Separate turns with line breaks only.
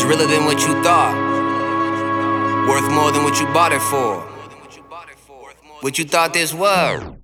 It's realer than what you thought. Worth more than what you bought it for. What you thought this was.